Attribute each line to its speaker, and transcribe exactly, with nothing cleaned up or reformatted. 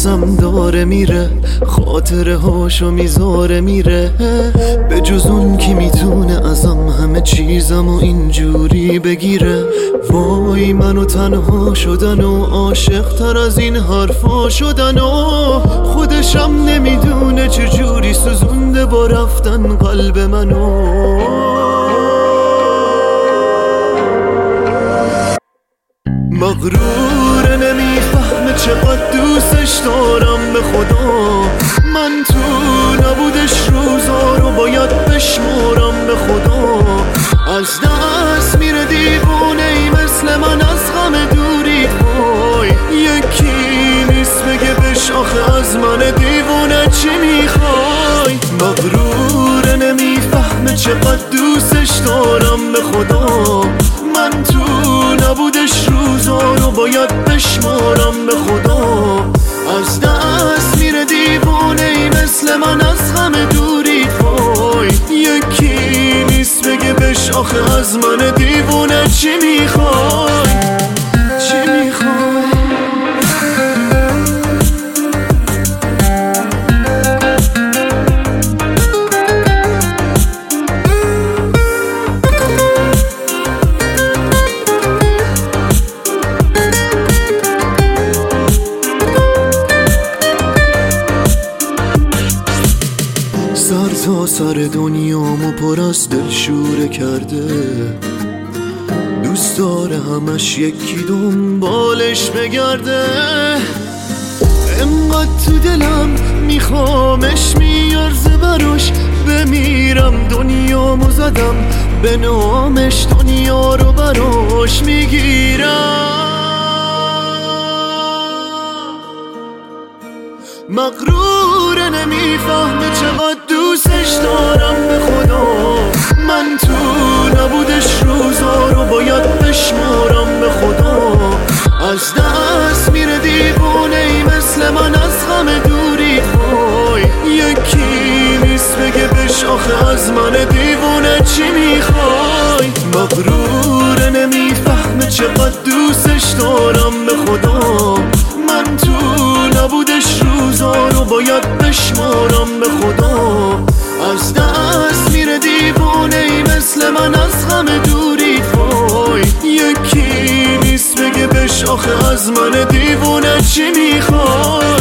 Speaker 1: نفسم داره میره، خاطره هاشو میذاره میره. به جز اون کی میتونه ازم همه چیزم و اینجوری بگیره. وای منو تنها شدن و عاشق تر از این حرفا شدن و خودشم نمیدونه چجوری سوزونده با رفتن قلب منو. مغروره نمیفهمه چقدر دوستش دارم به خدا. من تو نبودش روزا رو باید بشمارم به خدا. از دست میره دیوونه ای مثل من از غم دوری. وای یکی نیست بگه بش آخه از من دیوونه چی میخوای. مغروره نمیفهمه چقدر دوستش دارم به خدا. من تو نبودش روزا رو باید بشمارم به خدا. از دست میره دیوونه ای مثل من از غم دوری. وای یکی نیست بگه بش آخه از من دیوونه چی میخوای. چی میخوای. سر تا سر دنیامو پر از دلشوره کرده. دوست داره همش یکی دنبالش بگرده. انقدر تو دلم میخوامش میارزه براش بمیرم. دنیامو زدم به نامش، دنیا رو براش میگیرم. مغروره نمیفهمه چقدر دوستش دارم به خدا. من تو نبودش روزا رو باید بشمارم به خدا. از دست میره دیوونه ای مثل من از غم دوری. وای یکی نیست بگه بش آخه از من دیوونه چی میخوای. مغروره نمیفهمه چقدر دوستش دارم به خدا. من تو نبودش روزا رو باید بشمارم به خدا. از دست میره دیوونه ای مثل من از غم دوری. وای یکی نیست بگه بش آخه از من دیوونه چی میخوای.